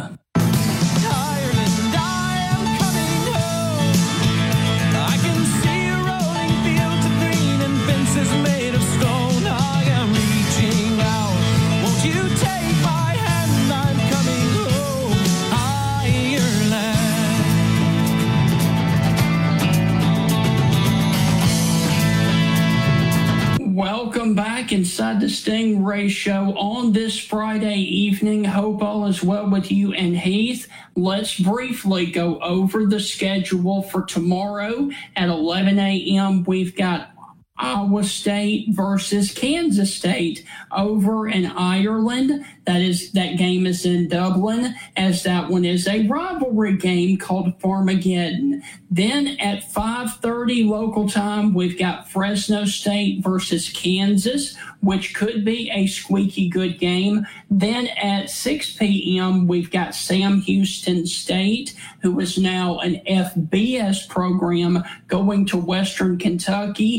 Welcome back inside the Stingray Show on this Friday evening. Hope all is well with you and Heath. Let's briefly go over the schedule for tomorrow at 11 a.m. We've got Iowa State versus Kansas State over in Ireland. That game is in Dublin, as that one is a rivalry game called Farmageddon. Then at 5:30 local time, we've got Fresno State versus Kansas, which could be a squeaky good game. Then at 6 p.m., we've got Sam Houston State, who is now an FBS program, going to Western Kentucky. And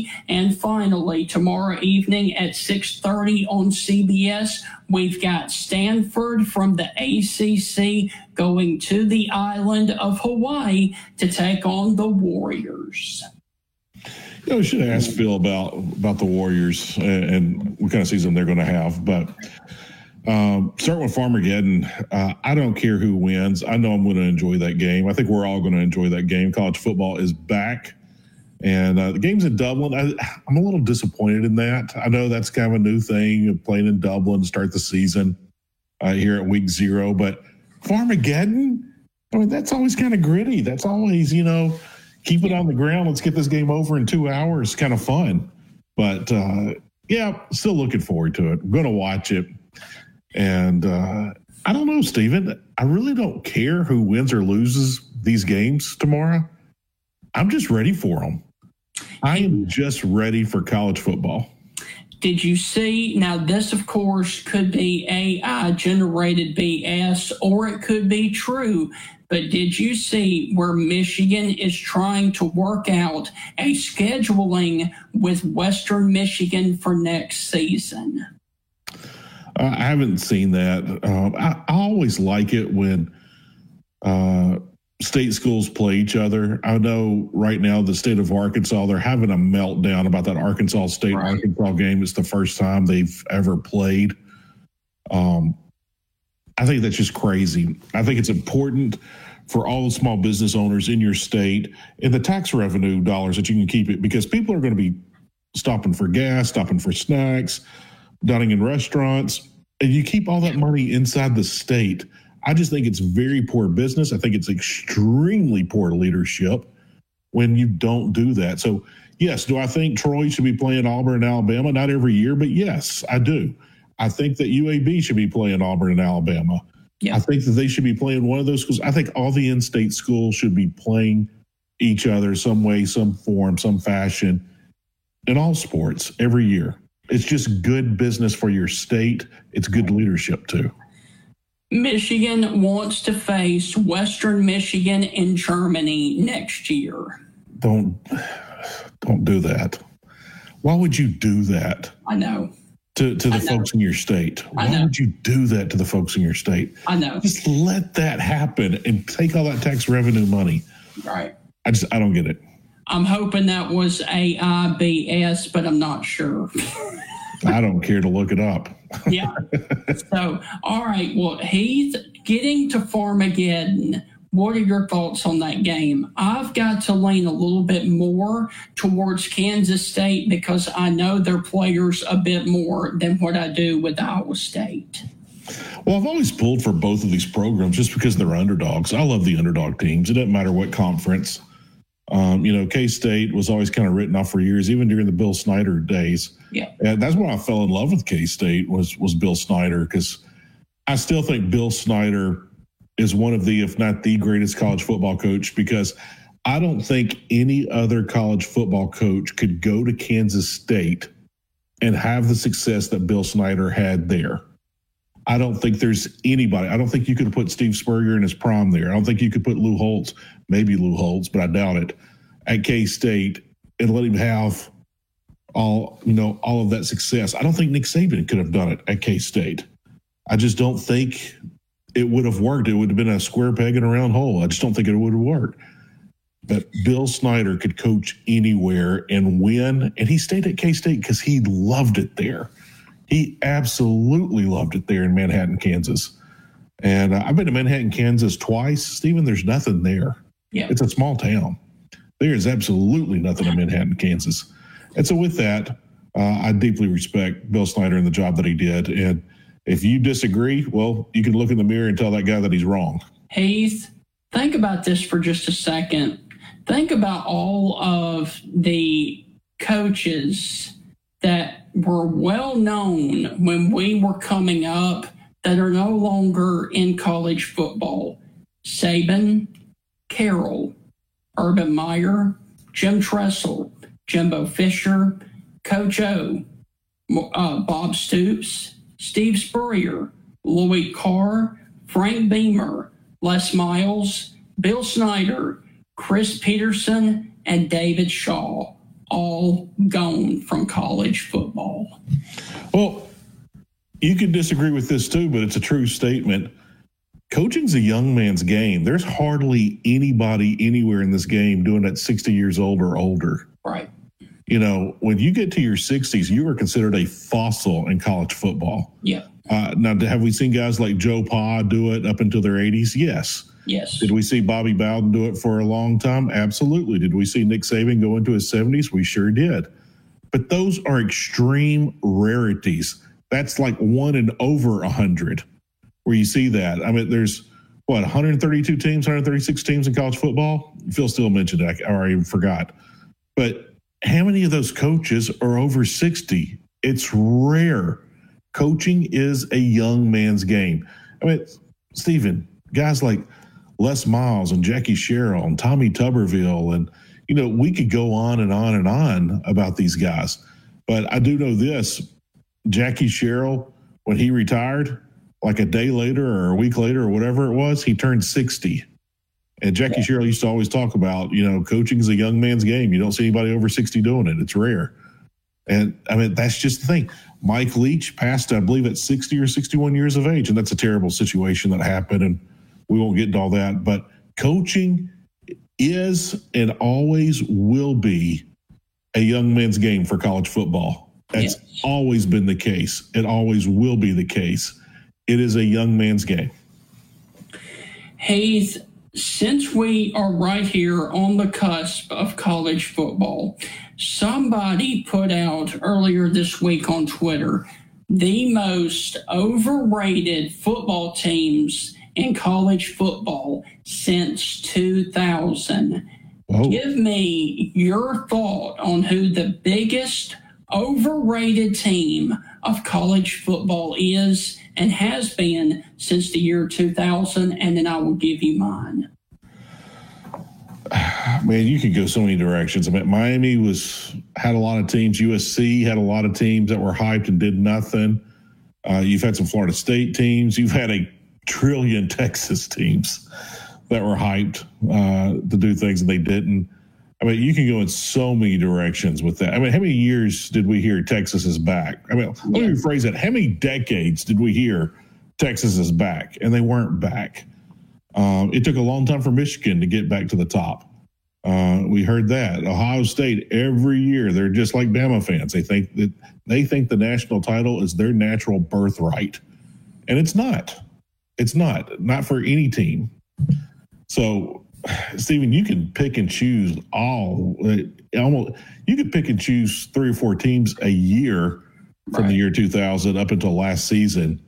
And finally, tomorrow evening at 6:30 on CBS, we've got Stanford from the ACC going to the island of Hawaii to take on the Warriors.
You know, we should have asked Phil about the Warriors and what kind of season they're going to have. But starting with Farmageddon, I don't care who wins. I know I'm going to enjoy that game. I think we're all going to enjoy that game. College football is back. And the game's in Dublin. I'm a little disappointed in that. I know that's kind of a new thing of playing in Dublin to start the season here at week 0. But Farmageddon, I mean, that's always kind of gritty. That's always, keep it on the ground. Let's get this game over in 2 hours. Kind of fun. But, yeah, still looking forward to it. I'm going to watch it. And I don't know, Stephen. I really don't care who wins or loses these games tomorrow. I'm just ready for them. I am just ready for college football.
Did you see? Now, this, of course, could be AI-generated BS, or it could be true. But did you see where Michigan is trying to work out a scheduling with Western Michigan for next season?
I haven't seen that. I always like it when state schools play each other. I know right now the state of Arkansas, they're having a meltdown about that Arkansas State-Arkansas game. It's the first time they've ever played. I think that's just crazy. I think it's important for all the small business owners in your state and the tax revenue dollars that you can keep it, because people are going to be stopping for gas, stopping for snacks, dining in restaurants, and you keep all that money inside the state. I just think it's very poor business. I think it's extremely poor leadership when you don't do that. So, yes, do I think Troy should be playing Auburn and Alabama? Not every year, but yes, I do. I think that UAB should be playing Auburn and Alabama. Yeah. I think that they should be playing one of those schools. I think all the in-state schools should be playing each other some way, some form, some fashion in all sports every year. It's just good business for your state. It's good leadership, too.
Michigan wants to face Western Michigan in Germany next year.
Don't do that. Why would you do that?
I know.
To the folks in your state. Why would you do that to the folks in your state?
I know.
Just let that happen and take all that tax revenue money.
Right.
I don't get it.
I'm hoping that was AIBS, but I'm not sure.
I don't care to look it up.
Yeah. So, all right. Well, he's getting to Farmageddon. What are your thoughts on that game? I've got to lean a little bit more towards Kansas State because I know their players a bit more than what I do with Iowa State.
Well, I've always pulled for both of these programs just because they're underdogs. I love the underdog teams. It doesn't matter what conference. K-State was always kind of written off for years, even during the Bill Snyder days.
Yeah.
And that's why I fell in love with K-State was Bill Snyder, because I still think Bill Snyder is one of the, if not the greatest college football coach, because I don't think any other college football coach could go to Kansas State and have the success that Bill Snyder had there. I don't think there's anybody. I don't think you could have put Steve Spurrier in his prime there. I don't think you could put Lou Holtz, maybe Lou Holtz, but I doubt it, at K-State and let him have all of that success. I don't think Nick Saban could have done it at K-State. I just don't think it would have worked. It would have been a square peg in a round hole. I just don't think it would have worked. But Bill Snyder could coach anywhere and win, and he stayed at K-State because he loved it there. He absolutely loved it there in Manhattan, Kansas. And I've been to Manhattan, Kansas twice. Stephen, there's nothing there.
Yeah.
It's a small town. There is absolutely nothing in Manhattan, Kansas. And so with that, I deeply respect Bill Snyder and the job that he did. And if you disagree, well, you can look in the mirror and tell that guy that he's wrong.
Heath, think about this for just a second. Think about all of the coaches that were well known when we were coming up that are no longer in college football. Saban, Carroll, Urban Meyer, Jim Tressel, Jimbo Fisher, Coach O, Bob Stoops, Steve Spurrier, Lloyd Carr, Frank Beamer, Les Miles, Bill Snyder, Chris Peterson, and David Shaw. all gone from college football.
Well, you could disagree with this too, but it's a true statement. Coaching's a young man's game. There's hardly anybody anywhere in this game doing it 60 years old or older.
Right.
You know, when you get to your 60s, you are considered a fossil in college football.
Yeah.
Now, have we seen guys like Joe Pa do it up until their 80s? Yes.
Yes.
Did we see Bobby Bowden do it for a long time? Absolutely. Did we see Nick Saban go into his 70s? We sure did. But those are extreme rarities. That's like 1 in over 100 where you see that. I mean, there's, 132 teams, 136 teams in college football? Phil Steele mentioned it. I already forgot. But how many of those coaches are over 60? It's rare. Coaching is a young man's game. I mean, Stephen, guys like Les Miles and Jackie Sherrill and Tommy Tuberville, and, you know, we could go on and on and on about these guys. But I do know this, Jackie Sherrill, when he retired, like a day later or a week later or whatever it was, he turned 60. And Jackie Sherrill used to always talk about, you know, coaching is a young man's game. You don't see anybody over 60 doing it. It's rare. And, I mean, that's just the thing. Mike Leach passed, I believe, at 60 or 61 years of age, and that's a terrible situation that happened, and we won't get into all that. But coaching is and always will be a young man's game for college football. That's always been the case. It always will be the case. It is a young man's game.
Heath, since we are right here on the cusp of college football, somebody put out earlier this week on Twitter the most overrated football teams in college football since 2000. Whoa. Give me your thought on who the biggest overrated team of college football is and has been since the year 2000, and then I will give you mine.
Man, you could go so many directions. I mean, Miami had a lot of teams. USC had a lot of teams that were hyped and did nothing. You've had some Florida State teams. You've had a trillion Texas teams that were hyped to do things and they didn't. I mean, you can go in so many directions with that. I mean, how many years did we hear Texas is back? I mean, let me rephrase that. How many decades did we hear Texas is back? And they weren't back. It took a long time for Michigan to get back to the top. We heard that. Ohio State, every year, they're just like Bama fans. They think the national title is their natural birthright. And it's not. It's not for any team. So, Stephen, you can pick and choose you could pick and choose 3 or 4 teams a year from the year 2000 up until last season.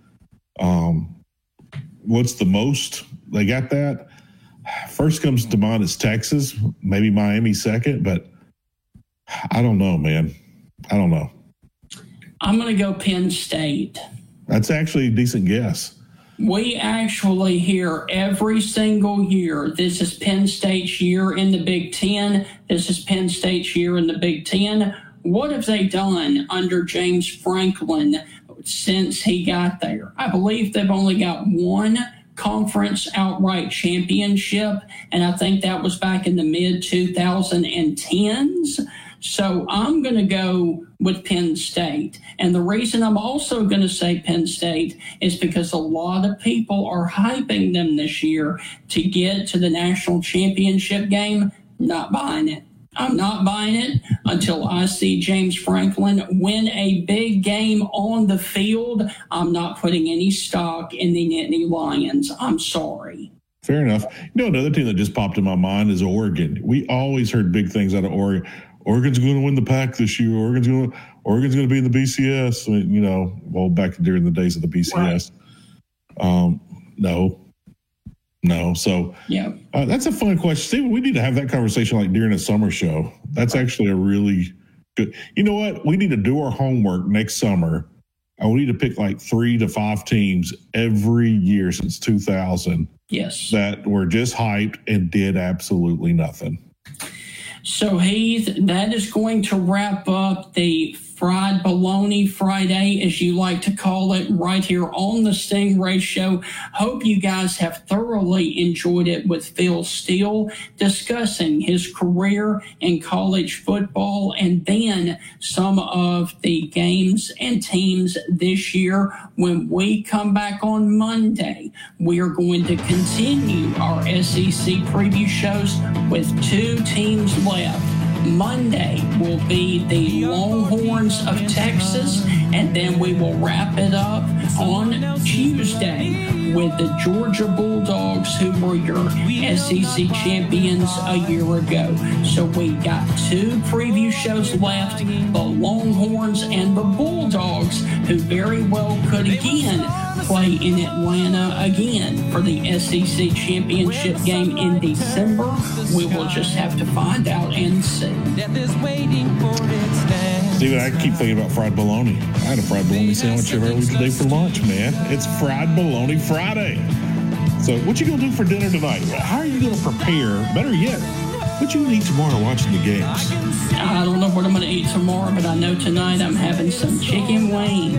What's the most? They got that. First comes to mind is Texas, maybe Miami second, but I don't know, man. I don't know.
I'm going to go Penn State.
That's actually a decent guess.
We actually hear every single year, this is Penn State's year in the Big Ten. This is Penn State's year in the Big Ten. What have they done under James Franklin since he got there? I believe they've only got one conference outright championship, and I think that was back in the mid-2010s. So I'm going to go with Penn State. And the reason I'm also going to say Penn State is because a lot of people are hyping them this year to get to the national championship game. Not buying it. I'm not buying it until I see James Franklin win a big game on the field. I'm not putting any stock in the Nittany Lions. I'm sorry.
Fair enough. You know, another team that just popped in my mind is Oregon. We always heard big things out of Oregon. Oregon's going to win the Pac this year. Oregon's going to be in the BCS. You know, well, back during the days of the BCS. Right. No. So
yeah,
that's a fun question. Stephen, we need to have that conversation like during a summer show. That's actually a really good. You know what? We need to do our homework next summer. And we need to pick like 3 to 5 teams every year since 2000.
Yes,
that were just hyped and did absolutely nothing.
So, Heath, that is going to wrap up the Fried Bologna Friday, as you like to call it, right here on the Stingray Show. Hope you guys have thoroughly enjoyed it with Phil Steele discussing his career in college football and then some of the games and teams this year. When we come back on Monday, we are going to continue our SEC preview shows with 2 teams left. Monday will be the Longhorns of Texas, and then we will wrap it up on Tuesday with the Georgia Bulldogs, who were your SEC champions a year ago. So we got 2 preview shows left, the Longhorns and the Bulldogs, who very well could again play in Atlanta again for the SEC championship game in December. We will just have to find out and see.
Steven, I keep thinking about fried bologna. I had a fried bologna sandwich earlier today for lunch, man. It's Fried Bologna Friday. So what you going to do for dinner tonight? How are you going to prepare? Better yet, what you going to eat tomorrow watching the games?
I don't know what I'm going to eat tomorrow, but I know tonight I'm having some chicken wings.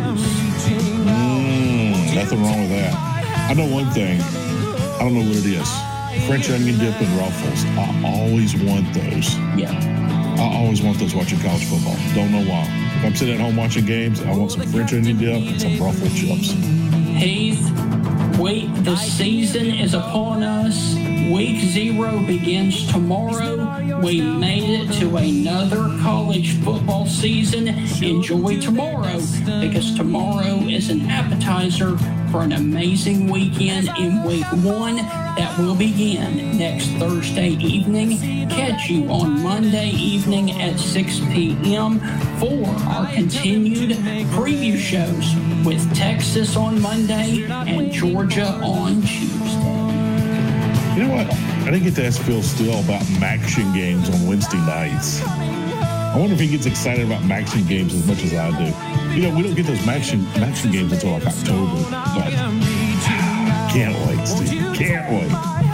Nothing wrong with that. I know one thing. I don't know what it is. French onion dip and Ruffles. I always want those.
Yeah.
I always want those watching college football. Don't know why. If I'm sitting at home watching games, I want some French onion dip and some Ruffle chips.
Heath, the season is upon us. Week 0 begins tomorrow. We made it to another college football season. Enjoy tomorrow, because tomorrow is an appetizer for an amazing weekend in week 1 that will begin next Thursday evening. Catch you on Monday evening at 6 p.m. for our continued preview shows with Texas on Monday and Georgia on Tuesday.
You know what? I didn't get to ask Phil Steele about Maction games on Wednesday nights. I wonder if he gets excited about Maction games as much as I do. You know, we don't get those Maction games until like October, but can't wait, Steve. Can't wait.